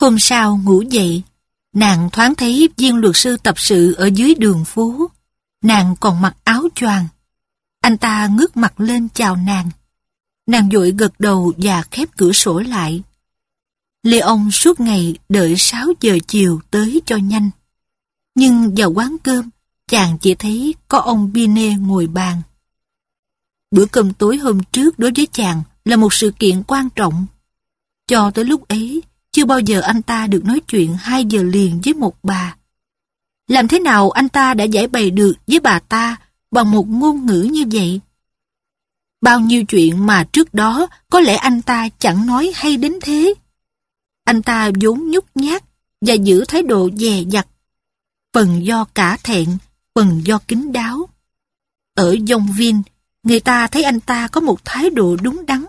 Hôm sau ngủ dậy, nàng thoáng thấy viên luật sư tập sự ở dưới đường phố. Nàng còn mặc áo choàng. Anh ta ngước mặt lên chào nàng. Nàng vội gật đầu và khép cửa sổ lại. Leon suốt ngày đợi 6 giờ chiều tới cho nhanh. Nhưng vào quán cơm, chàng chỉ thấy có ông Binet ngồi bàn. Bữa cơm tối hôm trước đối với chàng là một sự kiện quan trọng. Cho tới lúc ấy, chưa bao giờ anh ta được nói chuyện 2 giờ liền với một bà. Làm thế nào anh ta đã giải bày được với bà ta bằng một ngôn ngữ như vậy? Bao nhiêu chuyện mà trước đó có lẽ anh ta chẳng nói hay đến thế. Anh ta vốn nhút nhát và giữ thái độ dè dặt, phần do cả thẹn, phần do kín đáo. Ở Yonville, người ta thấy anh ta có một thái độ đúng đắn.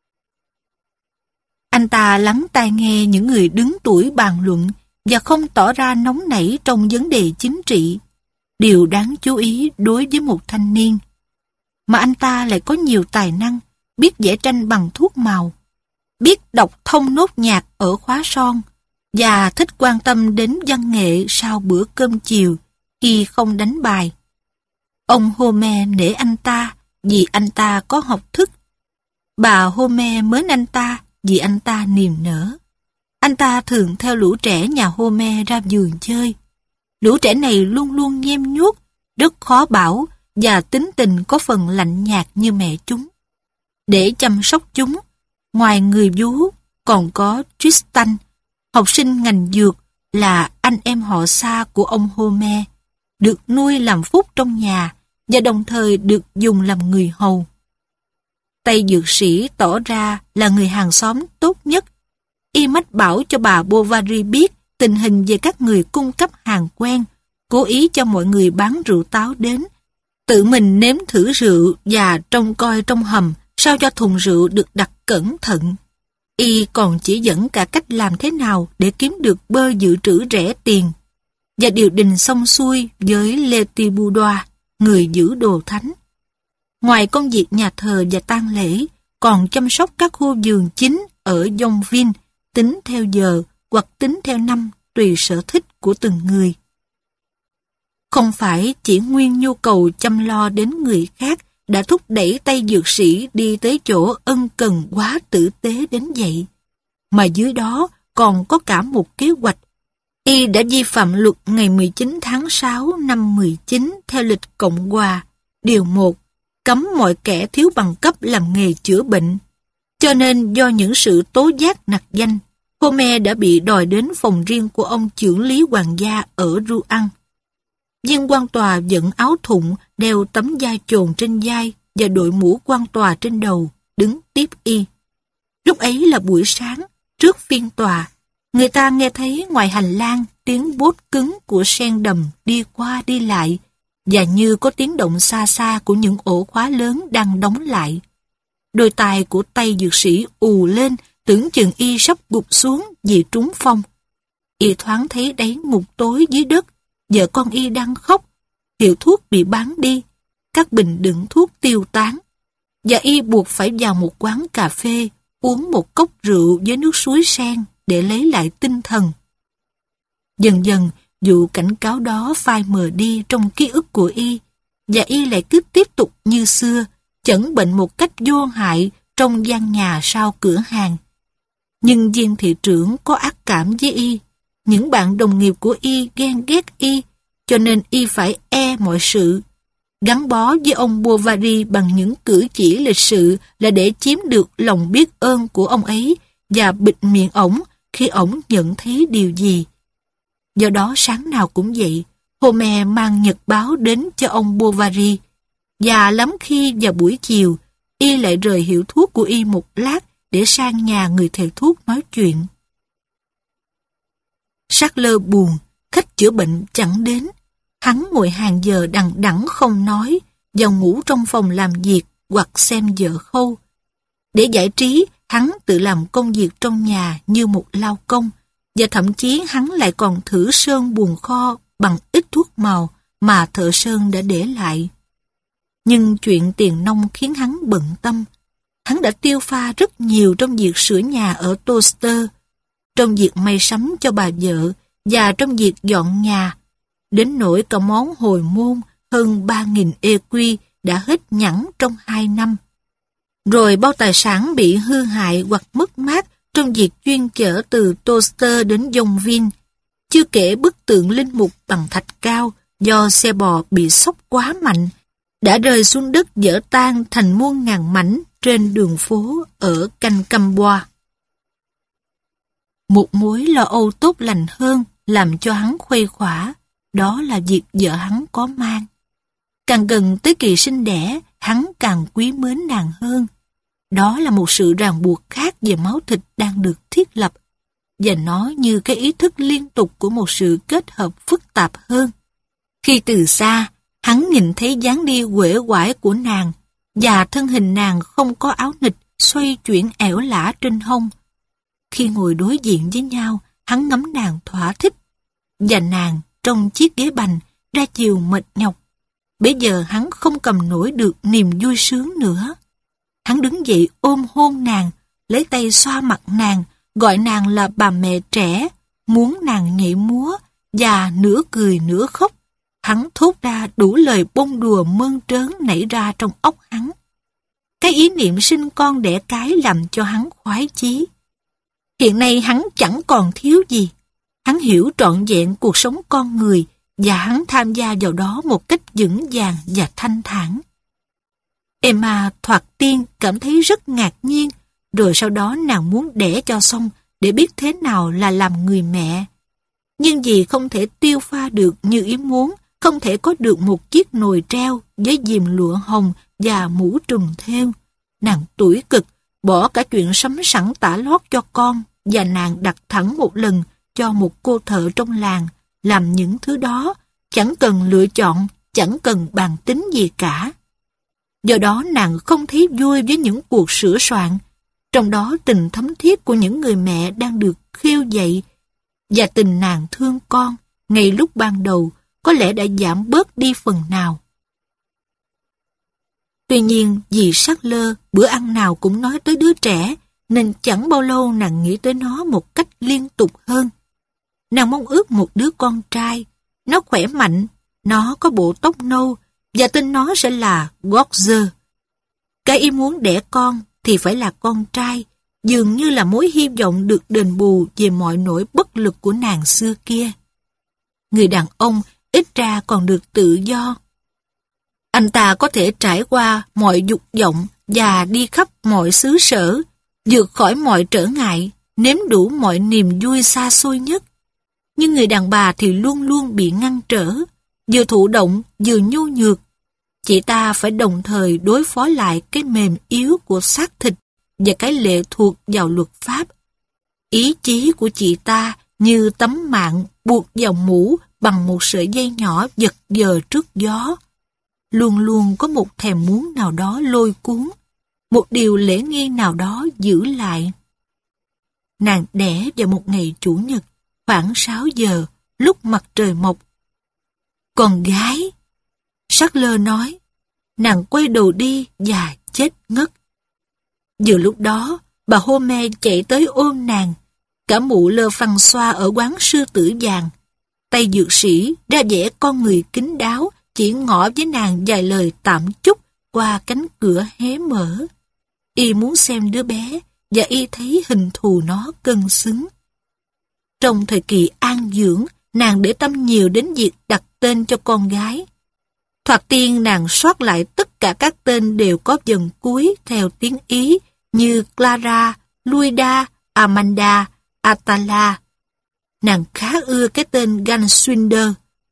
Anh ta lắng tai nghe những người đứng tuổi bàn luận và không tỏ ra nóng nảy trong vấn đề chính trị. Điều đáng chú ý đối với một thanh niên. Mà anh ta lại có nhiều tài năng, biết vẽ tranh bằng thuốc màu, biết đọc thông nốt nhạc ở khóa son và thích quan tâm đến văn nghệ sau bữa cơm chiều khi không đánh bài. Ông Homer nể anh ta vì anh ta có học thức. Bà Homer mến anh ta vì anh ta niềm nở. Anh ta thường theo lũ trẻ nhà Homer ra vườn chơi. Lũ trẻ này luôn luôn nhem nhuốc, rất khó bảo và tính tình có phần lạnh nhạt như mẹ chúng. Để chăm sóc chúng, ngoài người vú còn có Tristan, học sinh ngành dược là anh em họ xa của ông Homer, được nuôi làm phúc trong nhà và đồng thời được dùng làm người hầu. Tay dược sĩ tỏ ra là người hàng xóm tốt nhất. Y mách bảo cho bà Bovary biết tình hình về các người cung cấp hàng quen, cố ý cho mọi người bán rượu táo đến, tự mình nếm thử rượu và trông coi trong hầm sao cho thùng rượu được đặt cẩn thận. Y còn chỉ dẫn cả cách làm thế nào để kiếm được bơ dự trữ rẻ tiền, và điều đình xong xuôi với Letiboudou, người giữ đồ thánh. Ngoài công việc nhà thờ và tang lễ, còn chăm sóc các khu vườn chính ở Yonville, tính theo giờ hoặc tính theo năm tùy sở thích của từng người. Không phải chỉ nguyên nhu cầu chăm lo đến người khác đã thúc đẩy tay dược sĩ đi tới chỗ ân cần quá tử tế đến vậy, mà dưới đó còn có cả một kế hoạch. Y đã vi phạm luật ngày 19 tháng 6 năm 19 theo lịch Cộng hòa, điều 1, cấm mọi kẻ thiếu bằng cấp làm nghề chữa bệnh. Cho nên do những sự tố giác nặc danh, Homer đã bị đòi đến phòng riêng của ông chưởng lý hoàng gia ở Rouen. Viên quan tòa dẫn áo thụng, đeo tấm da chồn trên vai và đội mũ quan tòa trên đầu, đứng tiếp y. Lúc ấy là buổi sáng, trước phiên tòa, người ta nghe thấy ngoài hành lang tiếng bốt cứng của sen đầm đi qua đi lại, và như có tiếng động xa xa của những ổ khóa lớn đang đóng lại. Đôi tai của tay dược sĩ ù lên, tưởng chừng y sắp gục xuống vì trúng phong. Y thoáng thấy đáy ngục tối dưới đất, vợ con y đang khóc, hiệu thuốc bị bán đi, các bình đựng thuốc tiêu tán, và y buộc phải vào một quán cà phê, uống một cốc rượu với nước suối sen để lấy lại tinh thần. Dần dần, vụ cảnh cáo đó phai mờ đi trong ký ức của y, và y lại cứ tiếp tục như xưa, chẩn bệnh một cách vô hại trong gian nhà sau cửa hàng. Nhưng viên thị trưởng có ác cảm với y, những bạn đồng nghiệp của y ghen ghét y, cho nên y phải e mọi sự. Gắn bó với ông Bovary bằng những cử chỉ lịch sự là để chiếm được lòng biết ơn của ông ấy và bịt miệng ổng khi ổng nhận thấy điều gì. Do đó sáng nào cũng vậy, Homer mang nhật báo đến cho ông Bovary, và lắm khi vào buổi chiều, y lại rời hiệu thuốc của y một lát để sang nhà người thầy thuốc nói chuyện. Sackler buồn, khách chữa bệnh chẳng đến. Hắn ngồi hàng giờ đằng đẵng không nói, vào ngủ trong phòng làm việc hoặc xem vợ khâu. Để giải trí, hắn tự làm công việc trong nhà như một lao công, và thậm chí hắn lại còn thử sơn buồng kho bằng ít thuốc màu mà thợ sơn đã để lại. Nhưng chuyện tiền nong khiến hắn bận tâm. Hắn đã tiêu pha rất nhiều trong việc sửa nhà ở Toaster. trong việc may sắm cho bà vợ và trong việc dọn nhà, đến nỗi cả món hồi môn hơn 3.000 EQ đã hết nhẵn trong 2 năm. Rồi bao tài sản bị hư hại hoặc mất mát trong việc chuyên chở từ Toaster đến Yonville, chưa kể bức tượng linh mục bằng thạch cao do xe bò bị xốc quá mạnh, đã rơi xuống đất vỡ tan thành muôn ngàn mảnh trên đường phố ở Quincampoix. Một mối lo âu tốt lành hơn làm cho hắn khuây khỏa, đó là việc vợ hắn có mang. Càng gần tới kỳ sinh đẻ, hắn càng quý mến nàng hơn. Đó là một sự ràng buộc khác về máu thịt đang được thiết lập, và nó như cái ý thức liên tục của một sự kết hợp phức tạp hơn. Khi từ xa, hắn nhìn thấy dáng đi uể oải của nàng, và thân hình nàng không có áo nịch xoay chuyển ẻo lả trên hông. Khi ngồi đối diện với nhau, hắn ngắm nàng thỏa thích, và nàng trong chiếc ghế bành ra chiều mệt nhọc. Bây giờ hắn không cầm nổi được niềm vui sướng nữa. Hắn đứng dậy ôm hôn nàng, lấy tay xoa mặt nàng, gọi nàng là bà mẹ trẻ, muốn nàng nhảy múa, và nửa cười nửa khóc. Hắn thốt ra đủ lời bông đùa mơn trớn nảy ra trong óc hắn. Cái ý niệm sinh con đẻ cái làm cho hắn khoái chí. Hiện nay hắn chẳng còn thiếu gì. Hắn hiểu trọn vẹn cuộc sống con người, và hắn tham gia vào đó một cách vững vàng và thanh thản. Emma thoạt tiên cảm thấy rất ngạc nhiên, rồi sau đó nàng muốn đẻ cho xong để biết thế nào là làm người mẹ. Nhưng vì không thể tiêu pha được như ý muốn, không thể có được một chiếc nồi treo với diềm lụa hồng và mũ trùm thêu, nàng tủi cực, bỏ cả chuyện sắm sẵn tả lót cho con, và nàng đặt thẳng một lần cho một cô thợ trong làng làm những thứ đó, chẳng cần lựa chọn, chẳng cần bàn tính gì cả. Do đó nàng không thấy vui với những cuộc sửa soạn, trong đó tình thấm thiết của những người mẹ đang được khêu dậy, và tình nàng thương con, ngay lúc ban đầu, có lẽ đã giảm bớt đi phần nào. Tuy nhiên, vì Sackler bữa ăn nào cũng nói tới đứa trẻ, nên chẳng bao lâu nàng nghĩ tới nó một cách liên tục hơn. Nàng mong ước một đứa con trai, nó khỏe mạnh, nó có bộ tóc nâu, và tên nó sẽ là Roger. Cái ý muốn đẻ con thì phải là con trai, dường như là mối hy vọng được đền bù về mọi nỗi bất lực của nàng xưa kia. Người đàn ông ít ra còn được tự do. Anh ta có thể trải qua mọi dục vọng và đi khắp mọi xứ sở, vượt khỏi mọi trở ngại, nếm đủ mọi niềm vui xa xôi nhất. Nhưng người đàn bà thì luôn luôn bị ngăn trở, vừa thụ động vừa nhu nhược. Chị ta phải đồng thời đối phó lại cái mềm yếu của xác thịt và cái lệ thuộc vào luật pháp. Ý chí của chị ta như tấm mạng buộc vào mũ bằng một sợi dây nhỏ giật giờ trước gió. Luôn luôn có một thèm muốn nào đó lôi cuốn, một điều lễ nghi nào đó giữ lại. Nàng đẻ vào một ngày Chủ nhật, khoảng 6 giờ, lúc mặt trời mọc. Con gái, Sackler nói. Nàng quay đầu đi và chết ngất. Vừa lúc đó, bà Homer chạy tới ôm nàng. Cả mụ lơ phăng xoa ở quán sư tử vàng. Tay dược sĩ ra vẻ con người kín đáo, chỉ ngỏ với nàng vài lời tạm chúc qua cánh cửa hé mở. Y muốn xem đứa bé, và y thấy hình thù nó cân xứng. Trong thời kỳ an dưỡng, nàng để tâm nhiều đến việc đặt tên cho con gái. Thoạt tiên nàng soát lại tất cả các tên đều có dần cuối theo tiếng Ý như Clara, Luida, Amanda, Atala. Nàng khá ưa cái tên Ganswinder.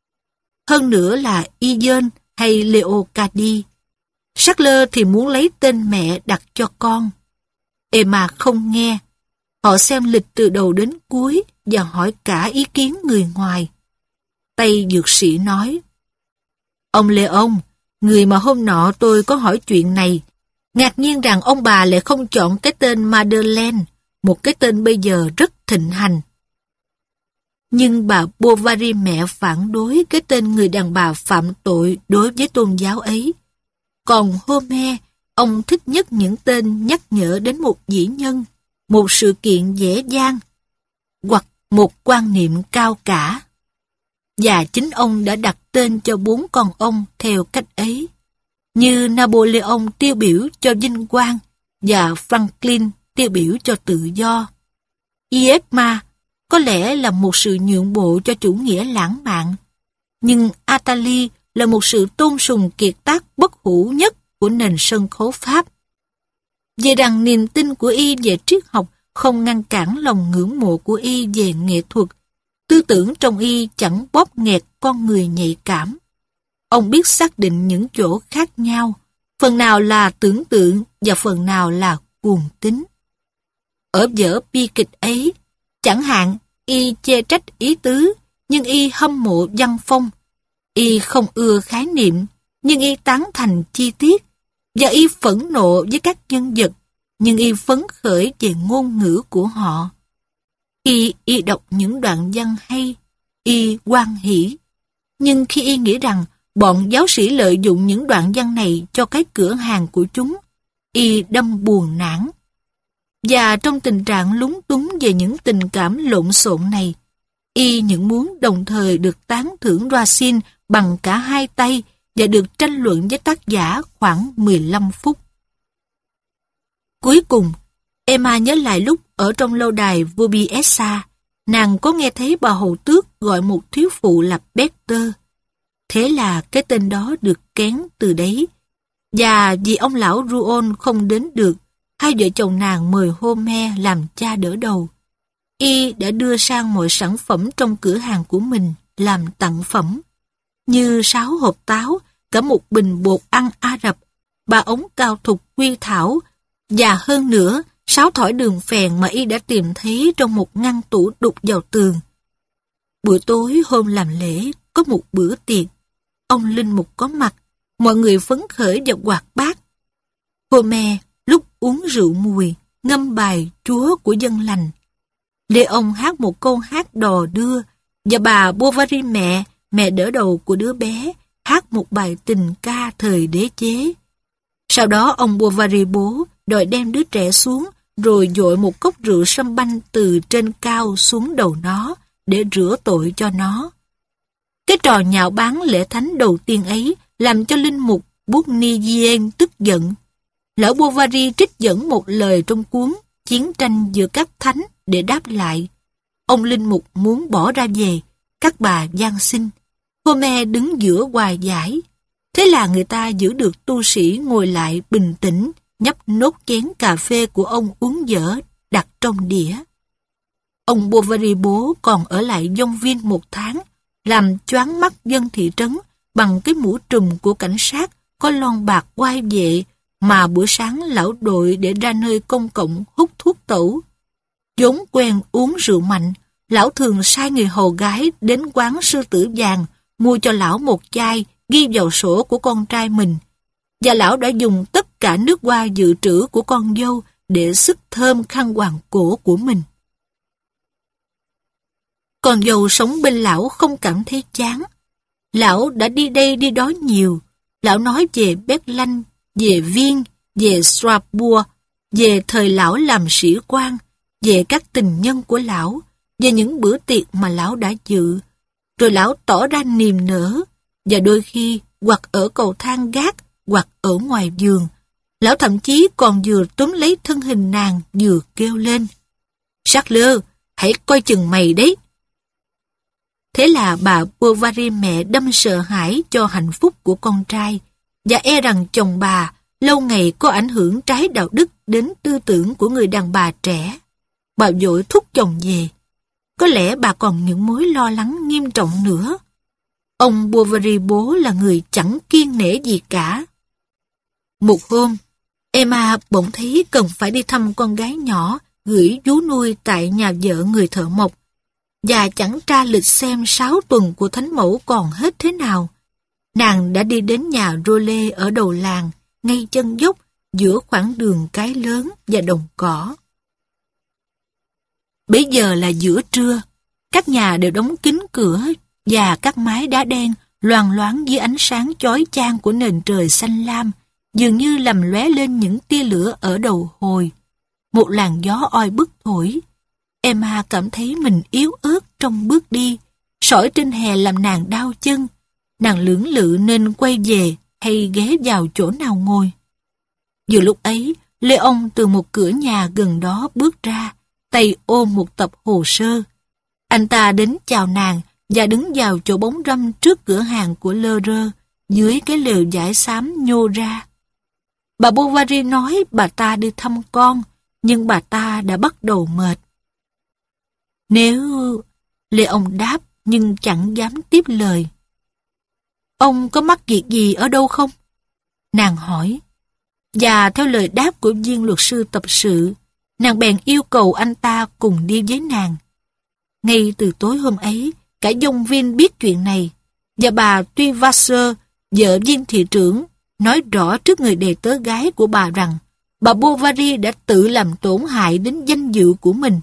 Hơn nữa là Ion hay Leocadie. Sackler thì muốn lấy tên mẹ đặt cho con. Emma không nghe. Họ xem lịch từ đầu đến cuối và hỏi cả ý kiến người ngoài. Tay dược sĩ nói: Ông Leon, người mà hôm nọ tôi có hỏi chuyện này, ngạc nhiên rằng ông bà lại không chọn cái tên Madeleine, một cái tên bây giờ rất thịnh hành. Nhưng bà Bovary mẹ phản đối cái tên người đàn bà phạm tội đối với tôn giáo ấy. Còn Homer, ông thích nhất những tên nhắc nhở đến một vĩ nhân, một sự kiện dễ dàng. hoặc một quan niệm cao cả. Và chính ông đã đặt tên cho 4 con ông theo cách ấy, như Napoleon tiêu biểu cho vinh quang và Franklin tiêu biểu cho tự do. Iekma có lẽ là một sự nhượng bộ cho chủ nghĩa lãng mạn, nhưng Attali là một sự tôn sùng kiệt tác bất hủ nhất của nền sân khấu Pháp. Về rằng niềm tin của y về triết học không ngăn cản lòng ngưỡng mộ của y về nghệ thuật, tư tưởng trong y chẳng bóp nghẹt con người nhạy cảm. Ông biết xác định những chỗ khác nhau, phần nào là tưởng tượng và phần nào là cuồng tín. Ở vở bi kịch ấy, chẳng hạn y chê trách ý tứ, nhưng y hâm mộ văn phong. Y không ưa khái niệm, nhưng y tán thành chi tiết. Và y phẫn nộ với các nhân vật, nhưng y phấn khởi về ngôn ngữ của họ. Khi y đọc những đoạn văn hay, y hoan hỷ. Nhưng khi y nghĩ rằng bọn giáo sĩ lợi dụng những đoạn văn này cho cái cửa hàng của chúng, y đâm buồn nản. Và trong tình trạng lúng túng về những tình cảm lộn xộn này, y những muốn đồng thời được tán thưởng Racine bằng cả hai tay và được tranh luận với tác giả khoảng 15 phút. Cuối cùng, Emma nhớ lại lúc ở trong lâu đài Vubiesa, nàng có nghe thấy bà hầu tước gọi một thiếu phụ là Peter. Thế là cái tên đó được kén từ đấy. Và vì ông lão Ruon không đến được, hai vợ chồng nàng mời Homer làm cha đỡ đầu. Y đã đưa sang mọi sản phẩm trong cửa hàng của mình làm tặng phẩm, như 6 hộp táo, cả một bình bột ăn Ả Rập, 3 ống cao thục quy thảo, và hơn nữa 6 thỏi đường phèn mà y đã tìm thấy trong một ngăn tủ đục vào tường. Buổi tối hôm làm lễ có một bữa tiệc, ông linh mục có mặt, mọi người phấn khởi và hoạt bát. Homer lúc uống rượu mùi, ngâm bài Chúa của dân lành. Leon hát một câu hát đò đưa, và bà Bovary mẹ đỡ đầu của đứa bé, hát một bài tình ca thời đế chế. Sau đó ông Bovary bố đòi đem đứa trẻ xuống, rồi dội một cốc rượu sâm banh từ trên cao xuống đầu nó, để rửa tội cho nó. Cái trò nhạo báng lễ thánh đầu tiên ấy làm cho linh mục Bournigien tức giận. Lão Bovary trích dẫn một lời trong cuốn Chiến tranh giữa các thánh để đáp lại. Ông linh mục muốn bỏ ra về, các bà van xin. Homer đứng giữa hòa giải. Thế là người ta giữ được tu sĩ ngồi lại bình tĩnh, nhấp nốt chén cà phê của ông uống dở, đặt trong đĩa. Ông Bovary bố còn ở lại Vông Viên 1 tháng, làm choáng mắt dân thị trấn bằng cái mũ trùm của cảnh sát có lon bạc oai vệ mà buổi sáng lão đội để ra nơi công cộng hút thuốc tẩu. Vốn quen uống rượu mạnh, lão thường sai người hầu gái đến quán Sư Tử Vàng mua cho lão một chai ghi vào sổ của con trai mình. Và lão đã dùng tất cả nước hoa dự trữ của con dâu để sức thơm khăn quàng cổ của mình. Con dâu sống bên lão không cảm thấy chán. Lão đã đi đây đi đó nhiều. Lão nói về Berlin, về Viên, về Strasbourg, về thời lão làm sĩ quan, về các tình nhân của lão, về những bữa tiệc mà lão đã dự. Rồi lão tỏ ra niềm nở, và đôi khi hoặc ở cầu thang gác, hoặc ở ngoài giường. Lão thậm chí còn vừa túm lấy thân hình nàng vừa kêu lên: "Charles, hãy coi chừng mày đấy." Thế là bà Bovary mẹ đâm sợ hãi cho hạnh phúc của con trai, và e rằng chồng bà lâu ngày có ảnh hưởng trái đạo đức đến tư tưởng của người đàn bà trẻ. Bà vội thúc chồng về. Có lẽ bà còn những mối lo lắng nghiêm trọng nữa. Ông Bovary bố là người chẳng kiêng nể gì cả. Một hôm, Emma bỗng thấy cần phải đi thăm con gái nhỏ gửi vú nuôi tại nhà vợ người thợ mộc, và chẳng tra lịch xem 6 tuần của thánh mẫu còn hết thế nào. Nàng đã đi đến nhà Role ở đầu làng, ngay chân dốc, giữa khoảng đường cái lớn và đồng cỏ. Bấy giờ là giữa trưa, các nhà đều đóng kín cửa, và các mái đá đen loang loáng dưới ánh sáng chói chang của nền trời xanh lam, dường như làm lóe lên những tia lửa ở đầu hồi. Một làn gió oi bức thổi. Emma cảm thấy mình yếu ớt trong bước đi. Sỏi trên hè làm nàng đau chân. Nàng lưỡng lự nên quay về hay ghé vào chỗ nào ngồi. Vừa lúc ấy, Leon từ một cửa nhà gần đó bước ra, tay ôm một tập hồ sơ. Anh ta đến chào nàng và đứng vào chỗ bóng râm trước cửa hàng của Lheureux, dưới cái lều vải xám nhô ra. Bà Bovary nói bà ta đi thăm con, nhưng bà ta đã bắt đầu mệt. Nếu... Leon đáp nhưng chẳng dám tiếp lời. Ông có mắc việc gì ở đâu không? Nàng hỏi. Và theo lời đáp của viên luật sư tập sự, nàng bèn yêu cầu anh ta cùng đi với nàng. Ngay từ tối hôm ấy, cả dông viên biết chuyện này, và bà Tuy Vasseur, vợ viên thị trưởng, nói rõ trước người đầy tớ gái của bà rằng bà Bovary đã tự làm tổn hại đến danh dự của mình.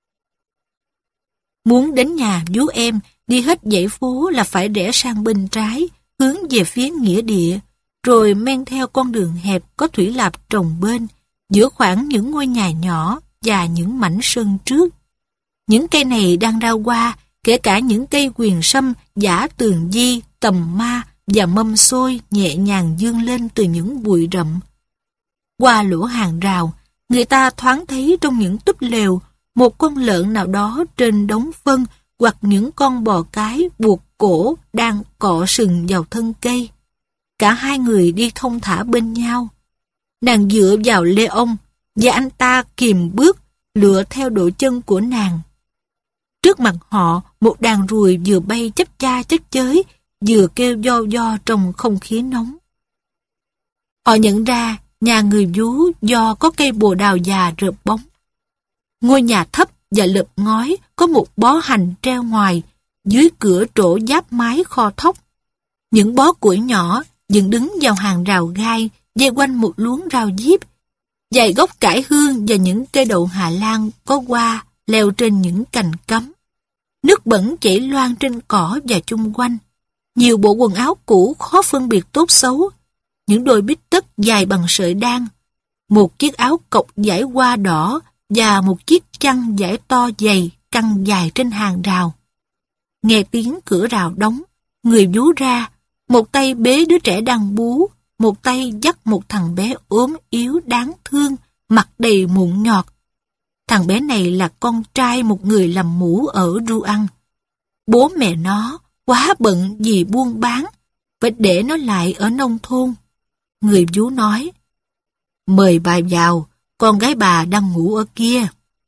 Muốn đến nhà vú em, đi hết dãy phố là phải rẽ sang bên trái, hướng về phía nghĩa địa, rồi men theo con đường hẹp có thủy lạp trồng bên, giữa khoảng những ngôi nhà nhỏ và những mảnh sân trước. Những cây này đang ra hoa, kể cả những cây quyền sâm, giả tường di, tầm ma và mâm xôi nhẹ nhàng vươn lên từ những bụi rậm. Qua lỗ hàng rào, người ta thoáng thấy trong những túp lều một con lợn nào đó trên đống phân hoặc những con bò cái buộc cổ đang cọ sừng vào thân cây. Cả hai người đi thong thả bên nhau. Nàng dựa vào Leon và anh ta kìm bước lựa theo độ chân của nàng. Trước mặt họ, một đàn ruồi vừa bay chấp cha chấp chới, vừa kêu do do trong không khí nóng. Họ nhận ra nhà người vú do có cây bồ đào già rợp bóng. Ngôi nhà thấp và lợp ngói có một bó hành treo ngoài, dưới cửa trổ giáp mái kho thóc. Những bó củi nhỏ dựng đứng vào hàng rào gai, dây quanh một luống rau diếp. Vài gốc cải hương và những cây đậu Hà Lan có hoa leo trên những cành cắm. Nước bẩn chảy loang trên cỏ và chung quanh. Nhiều bộ quần áo cũ khó phân biệt tốt xấu. Những đôi bít tất dài bằng sợi đan. Một chiếc áo cộc vải hoa đỏ và một chiếc chăn vải to dày căng dài trên hàng rào. Nghe tiếng cửa rào đóng, người vú ra, một tay bế đứa trẻ đang bú, một tay dắt một thằng bé ốm yếu đáng thương, mặt đầy mụn nhọt. Thằng bé này là con trai một người làm mũ ở Rouen. Bố mẹ nó quá bận vì buôn bán, phải để nó lại ở nông thôn. Người vú nói, mời bà vào, con gái bà đang ngủ ở kia.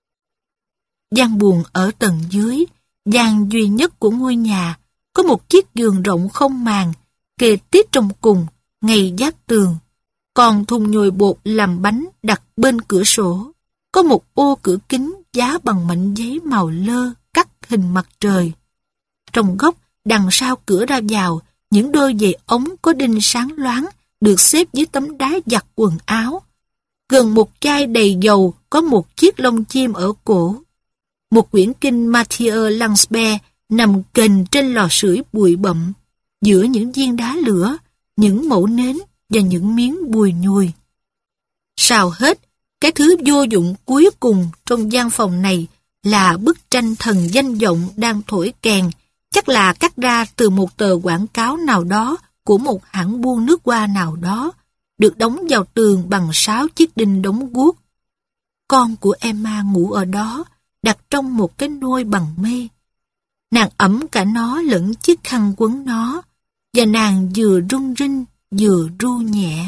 Gian buồng ở tầng dưới, gian duy nhất của ngôi nhà, có một chiếc giường rộng không màn, kê tít trong cùng, ngay giáp tường. Còn thùng nhồi bột làm bánh đặt bên cửa sổ. Có một ô cửa kính giá bằng mảnh giấy màu lơ cắt hình mặt trời. Trong góc, đằng sau cửa ra vào, những đôi giày ống có đinh sáng loáng được xếp dưới tấm đá giặt quần áo. Gần một chai đầy dầu có một chiếc lông chim ở cổ. Một quyển kinh Mathieu Lansbert nằm kềnh trên lò sưởi bụi bặm, giữa những viên đá lửa, những mẩu nến và những miếng bùi nhùi. Sau hết, cái thứ vô dụng cuối cùng trong gian phòng này là bức tranh thần danh vọng đang thổi kèn, chắc là cắt ra từ một tờ quảng cáo nào đó của một hãng buôn nước hoa nào đó, được đóng vào tường bằng 6 chiếc đinh đóng guốc. Con của Emma ngủ ở đó, đặt trong một cái nôi bằng mây. Nàng ẵm cả nó lẫn chiếc khăn quấn nó, và nàng vừa rung rinh vừa ru nhẹ.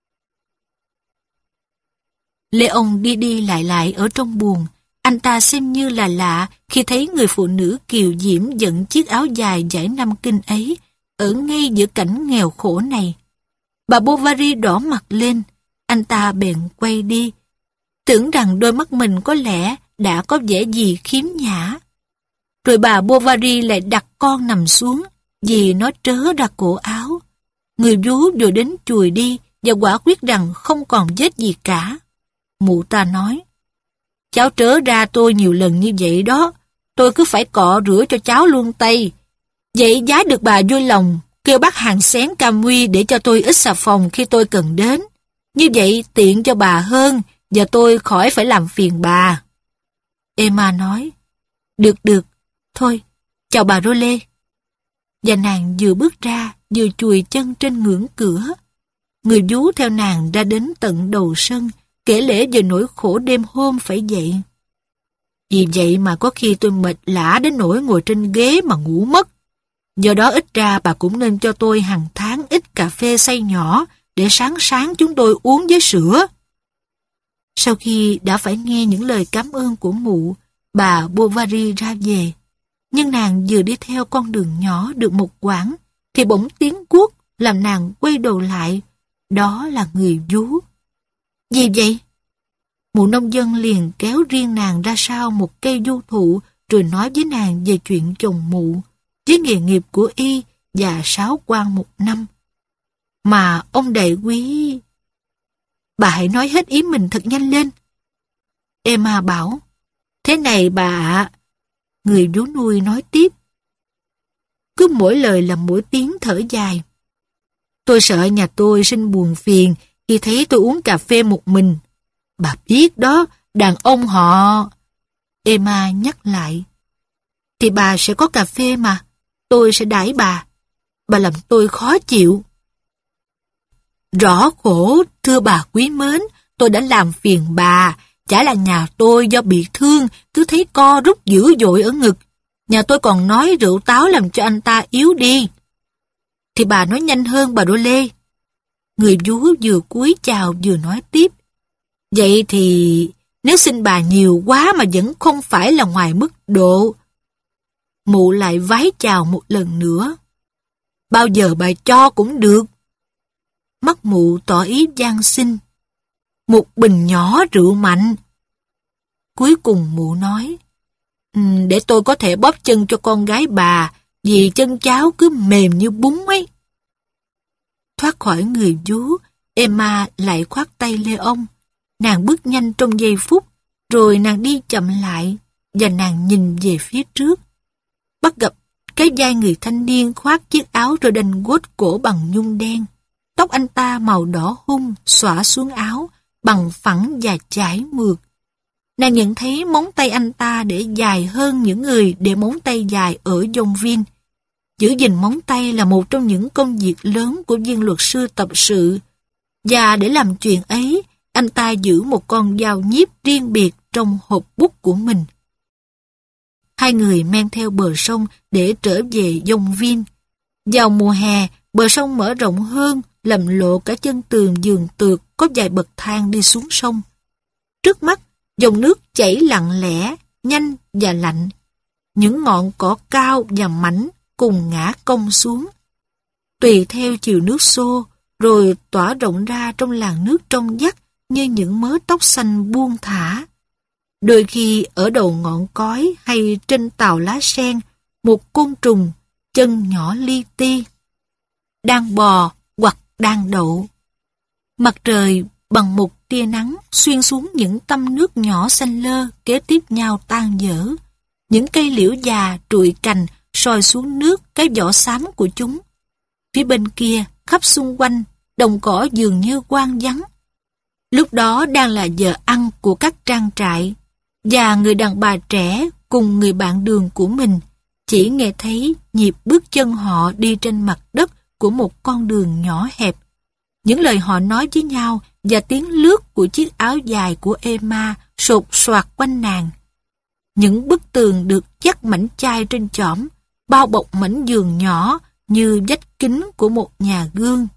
Leon đi đi lại ở trong buồng. Anh ta xem như là lạ khi thấy người phụ nữ kiều diễm dẫn chiếc áo dài dải Nam Kinh ấy ở ngay giữa cảnh nghèo khổ này. Bà Bovary đỏ mặt lên, anh ta bèn quay đi, tưởng rằng đôi mắt mình có lẽ đã có vẻ gì khiếm nhã. Rồi bà Bovary lại đặt con nằm xuống, vì nó trớ ra cổ áo. Người vú vừa đến chùi đi và quả quyết rằng không còn vết gì cả. Mụ ta nói, cháu trớ ra tôi nhiều lần như vậy đó, tôi cứ phải cọ rửa cho cháu luôn tay. Vậy giá được bà vui lòng, kêu bác hàng xén Camui để cho tôi ít xà phòng khi tôi cần đến. Như vậy tiện cho bà hơn, và tôi khỏi phải làm phiền bà. Emma nói, được, thôi, chào bà Rowley. Và nàng vừa bước ra, vừa chùi chân trên ngưỡng cửa. Người vú theo nàng ra đến tận đầu sân, kể lể về nỗi khổ đêm hôm phải dậy. Vì vậy mà có khi tôi mệt lả đến nỗi ngồi trên ghế mà ngủ mất. Do đó ít ra bà cũng nên cho tôi hàng tháng ít cà phê xay nhỏ để sáng sáng chúng tôi uống với sữa. Sau khi đã phải nghe những lời cảm ơn của mụ, bà Bovary ra về. Nhưng nàng vừa đi theo con đường nhỏ được một quãng, thì bỗng tiếng guốc làm nàng quay đầu lại. Đó là người vú. Gì vậy? Mụ nông dân liền kéo riêng nàng ra sau một cây du thụ, rồi nói với nàng về chuyện chồng mụ, với nghề nghiệp của y và 6 quan một năm. Mà ông đại quý... Bà hãy nói hết ý mình thật nhanh lên. Emma bảo, thế này bà ạ. Người vú nuôi nói tiếp. Cứ mỗi lời là mỗi tiếng thở dài. Tôi sợ nhà tôi sinh buồn phiền khi thấy tôi uống cà phê một mình. Bà biết đó, đàn ông họ... Emma nhắc lại. Thì bà sẽ có cà phê mà, tôi sẽ đãi bà. Bà làm tôi khó chịu. Rõ khổ, thưa bà quý mến, tôi đã làm phiền bà. Chả là nhà tôi do bị thương, cứ thấy co rút dữ dội ở ngực. Nhà tôi còn nói rượu táo làm cho anh ta yếu đi. Thì bà nói nhanh hơn bà Rowley. Người vú vừa cúi chào vừa nói tiếp. Vậy thì nếu xin bà nhiều quá mà vẫn không phải là ngoài mức độ. Mụ lại vái chào một lần nữa. Bao giờ bà cho cũng được. Mắt mụ tỏ ý van xin. Một bình nhỏ rượu mạnh. Cuối cùng mụ nói, để tôi có thể bóp chân cho con gái bà, vì chân cháu cứ mềm như bún ấy. Thoát khỏi người vú, Emma lại khoác tay lê ông. Nàng bước nhanh trong giây phút, rồi nàng đi chậm lại, và nàng nhìn về phía trước. Bắt gặp cái vai người thanh niên khoác chiếc áo rơ đanh gốt cổ bằng nhung đen. Tóc anh ta màu đỏ hung xõa xuống áo, bằng phẳng và chải mượt. Nàng nhận thấy móng tay anh ta để dài hơn những người để móng tay dài ở Yonville. Giữ gìn móng tay là một trong những công việc lớn của viên luật sư tập sự. Và để làm chuyện ấy, anh ta giữ một con dao nhíp riêng biệt trong hộp bút của mình. Hai người men theo bờ sông để trở về Yonville. Vào mùa hè, bờ sông mở rộng hơn, lầm lộ cả chân tường giường tược có vài bậc thang đi xuống sông. Trước mắt, dòng nước chảy lặng lẽ, nhanh và lạnh. Những ngọn cỏ cao và mảnh cùng ngã cong xuống. Tùy theo chiều nước xô, rồi tỏa rộng ra trong làn nước trong vắt như những mớ tóc xanh buông thả. Đôi khi ở đầu ngọn cói hay trên tàu lá sen, một côn trùng, chân nhỏ li ti, đang bò hoặc đang đậu. Mặt trời bằng một tia nắng xuyên xuống những tăm nước nhỏ xanh lơ kế tiếp nhau tan dở. Những cây liễu già trụi cành soi xuống nước cái vỏ xám của chúng. Phía bên kia, khắp xung quanh, đồng cỏ dường như hoang vắng. Lúc đó đang là giờ ăn của các trang trại, và người đàn bà trẻ cùng người bạn đường của mình chỉ nghe thấy nhịp bước chân họ đi trên mặt đất của một con đường nhỏ hẹp. Những lời họ nói với nhau và tiếng lướt của chiếc áo dài của Emma sột soạt quanh nàng. Những bức tường được dắt mảnh chai trên chõm, bao bọc mảnh giường nhỏ như vách kính của một nhà gương.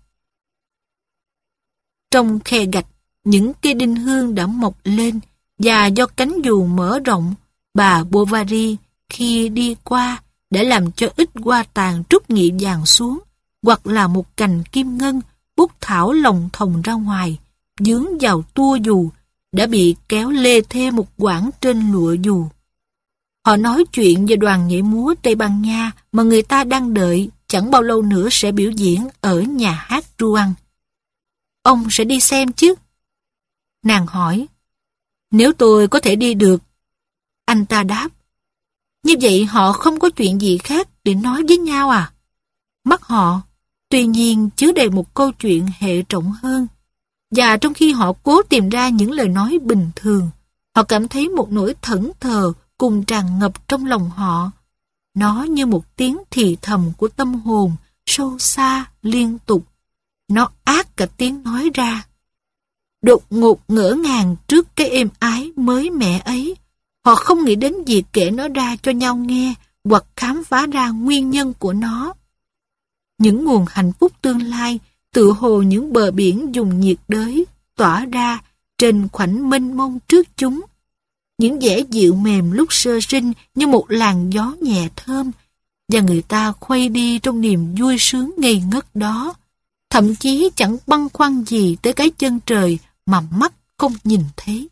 Trong khe gạch, những cây đinh hương đã mọc lên, và do cánh dù mở rộng, bà Bovary khi đi qua đã làm cho ít hoa tàn trút nhị vàng xuống, hoặc là một cành kim ngân bút thảo lồng thòng ra ngoài, dướng vào tua dù, đã bị kéo lê thêm một quãng trên lụa dù. Họ nói chuyện về đoàn nhảy múa Tây Ban Nha mà người ta đang đợi chẳng bao lâu nữa sẽ biểu diễn ở nhà hát Rouen. Ông sẽ đi xem chứ? Nàng hỏi. Nếu tôi có thể đi được. Anh ta đáp. Như vậy họ không có chuyện gì khác để nói với nhau à? Mắt họ, tuy nhiên chứa đầy một câu chuyện hệ trọng hơn. Và trong khi họ cố tìm ra những lời nói bình thường, Họ cảm thấy một nỗi thẫn thờ cùng tràn ngập trong lòng họ. Nó như một tiếng thì thầm của tâm hồn, sâu xa, liên tục. Nó át cả tiếng nói ra. Đột ngột ngỡ ngàng trước cái êm ái mới mẻ ấy, họ không nghĩ đến việc kể nó ra cho nhau nghe hoặc khám phá ra nguyên nhân của nó. Những nguồn hạnh phúc tương lai tựa hồ những bờ biển dùng nhiệt đới tỏa ra trên khoảnh mênh mông trước chúng. Những vẻ dịu mềm lúc sơ sinh như một làn gió nhẹ thơm, và người ta khuây đi trong niềm vui sướng ngây ngất đó, thậm chí chẳng băn khoăn gì tới cái chân trời mà mắt không nhìn thấy.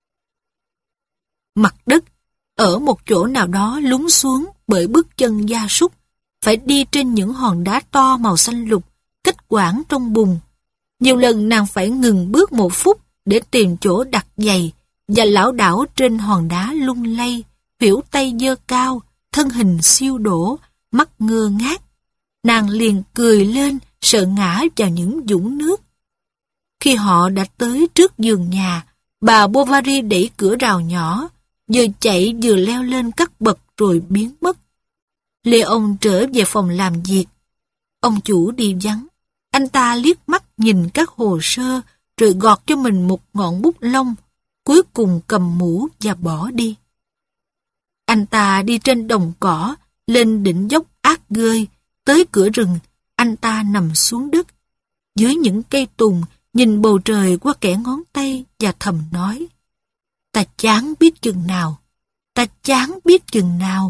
Mặt đất ở một chỗ nào đó lún xuống bởi bước chân gia súc, phải đi trên những hòn đá to màu xanh lục, kết quãng trong bùn. Nhiều lần nàng phải ngừng bước một phút để tìm chỗ đặt giày, và lảo đảo trên hòn đá lung lay, khuỷu tay giơ cao, thân hình siêu đổ, mắt ngơ ngác. Nàng liền cười lên, sợ ngã vào những vũng nước. Khi họ đã tới trước giường nhà, bà Bovary đẩy cửa rào nhỏ, vừa chạy vừa leo lên các bậc rồi biến mất. Leon trở về phòng làm việc. Ông chủ đi vắng. Anh ta liếc mắt nhìn các hồ sơ, rồi gọt cho mình một ngọn bút lông, cuối cùng cầm mũ và bỏ đi. Anh ta đi trên đồng cỏ, lên đỉnh dốc ác gơi, tới cửa rừng, anh ta nằm xuống đất. Dưới những cây tùng, nhìn bầu trời qua kẽ ngón tay và thầm nói: ta chán biết chừng nào, ta chán biết chừng nào.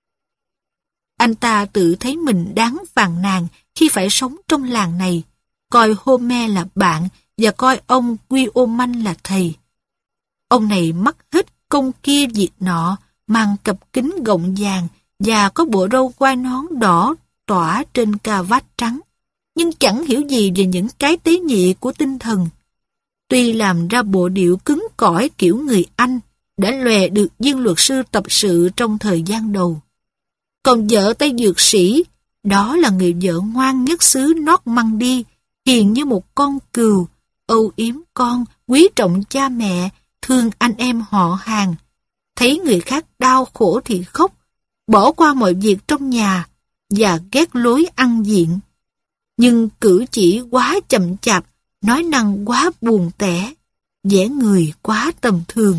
Anh ta tự thấy mình đáng phàn nàn khi phải sống trong làng này, coi Homer là bạn và coi ông Guillaume là thầy. Ông này mắc hết công kia việc nọ, mang cặp kính gọng vàng và có bộ râu quai nón đỏ tỏa trên cà vạt trắng, nhưng chẳng hiểu gì về những cái tế nhị của tinh thần. Tuy làm ra bộ điệu cứng cỏi kiểu người Anh, đã lòe được viên luật sư tập sự trong thời gian đầu. Còn vợ tay dược sĩ, đó là người vợ ngoan nhất xứ Normandy, hiền như một con cừu, âu yếm con, quý trọng cha mẹ, thương anh em họ hàng. Thấy người khác đau khổ thì khóc, bỏ qua mọi việc trong nhà và ghét lối ăn diện. Nhưng cử chỉ quá chậm chạp, nói năng quá buồn tẻ, vẻ người quá tầm thường.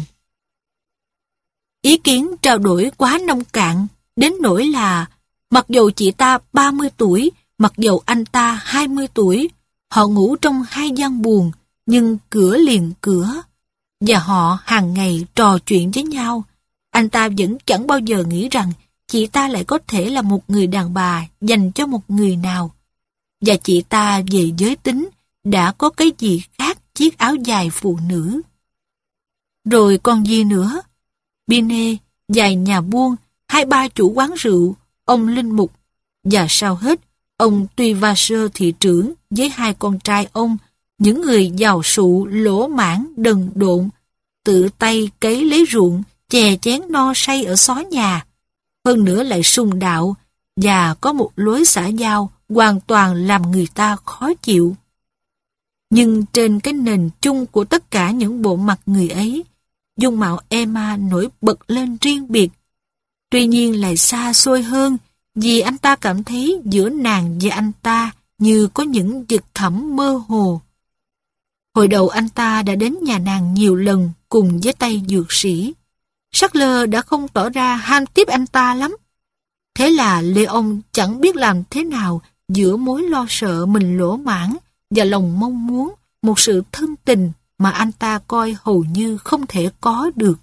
Ý kiến trao đổi quá nông cạn, đến nỗi là mặc dầu chị ta 30 tuổi, mặc dầu anh ta 20 tuổi, họ ngủ trong hai gian buồng, nhưng cửa liền cửa, và họ hàng ngày trò chuyện với nhau. Anh ta vẫn chẳng bao giờ nghĩ rằng chị ta lại có thể là một người đàn bà dành cho một người nào. Và chị ta về giới tính đã có cái gì khác chiếc áo dài phụ nữ. Rồi còn gì nữa? Binet, vài nhà buôn, 2-3 chủ quán rượu, ông linh mục, và sau hết, ông Tuyvasseur thị trưởng với 2 con trai ông, những người giàu sụ, lỗ mãn, đần độn, tự tay cấy lấy ruộng, chè chén no say ở xó nhà. Hơn nữa lại sùng đạo, và có một lối xã giao hoàn toàn làm người ta khó chịu. Nhưng trên cái nền chung của tất cả những bộ mặt người ấy, dung mạo Emma nổi bật lên riêng biệt. Tuy nhiên lại xa xôi hơn, vì anh ta cảm thấy giữa nàng và anh ta như có những vực thẳm mơ hồ. Hồi đầu anh ta đã đến nhà nàng nhiều lần cùng với tay dược sĩ. Sackler đã không tỏ ra ham tiếp anh ta lắm. Thế là Leon chẳng biết làm thế nào giữa mối lo sợ mình lỗ mãn và lòng mong muốn một sự thân tình mà anh ta coi hầu như không thể có được.